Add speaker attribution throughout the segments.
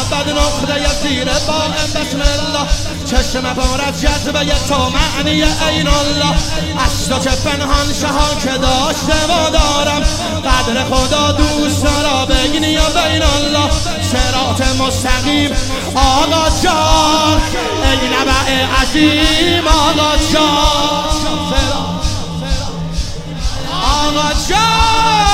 Speaker 1: معبد نقطه زیر بائم بسم الله چشم پر از جذبه تو معنی عین الله از تو چه پنهان شها که داشته و دارم قدر خدا دوست را بگین یا بین الله صراط مستقیم آقا جان ای نبع عظیم آقا جان آقا جان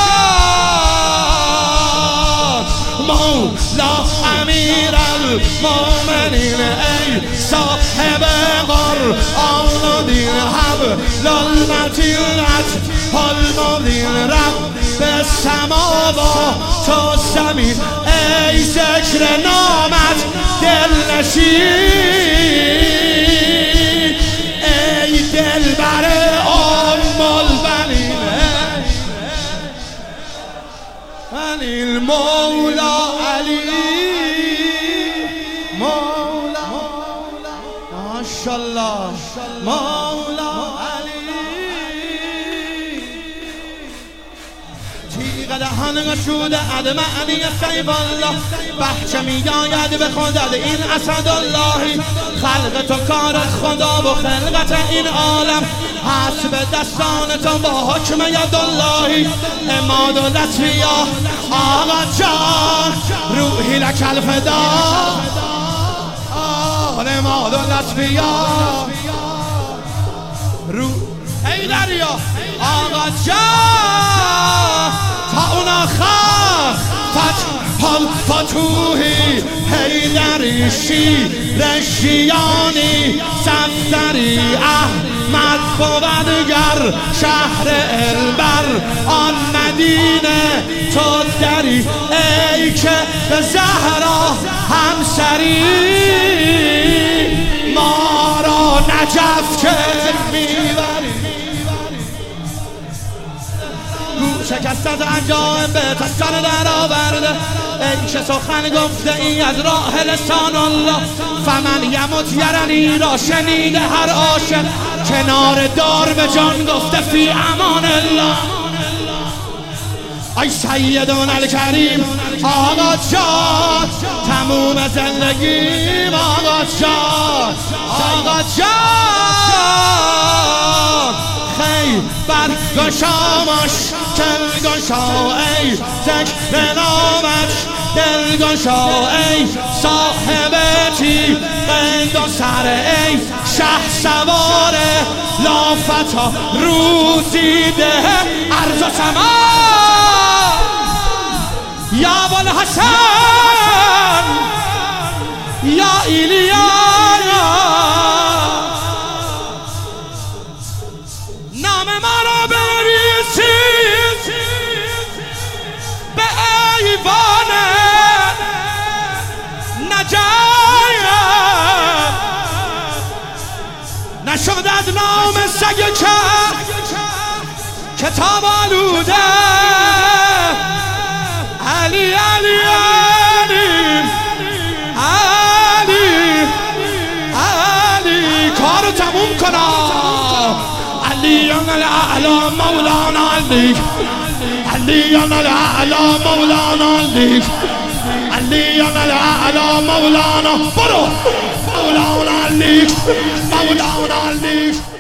Speaker 1: مولا امیر المؤمنین ای صاحب قرآن و دین حبل المتینت المبین رب سماوات و زمین ای ذکر نامت دلنشین ای دلبر ام البنین علی المولا علی مولا ماشاءالله مولا علی تیغ دهان گشوده عدم علی سیب الله بحچه می آید به خودت این اسداللهی خلق تو کار خدا و خلقت این عالم حسب دستان تو با حکم یداللهی اماد و لطفیا آقا جان روحی لک الفدا اماد و لطفیا ای دریا آقا جان تا اونا فتوحی حیدری شیرشیانی صفدری احمد بودگر شهر البر آن مدینه تو دری ای که به زهرا همسری ما را نجف که میبری شکست از عجایب به تسکن در آورده ای که سخن گفته ای از راه لسان الله فمن یمت یرنی را شنیده هر عاشق کنار دار به جان گفته فی امان الله ای سیدون الکریم آقا جان تموم زندگیم آقا جان آقا جان خیلی بر گشامش کل گشا ای ذکر نامش دل گشا ای صاحب تیغ دو سر ای شه سوار لافتا روزی ده ارض و سما یا ابوالحسن یا ایلیا نام ما را بنویسید به ایوان نجات نشد از نام سگ کتاب آلوده علی علی علی علی علی کارو تموم کنم علی الاعلی مولانا علی علی الاعلی مولانا علی علی الاعلی مولانا برو مولانا علی مولانا علی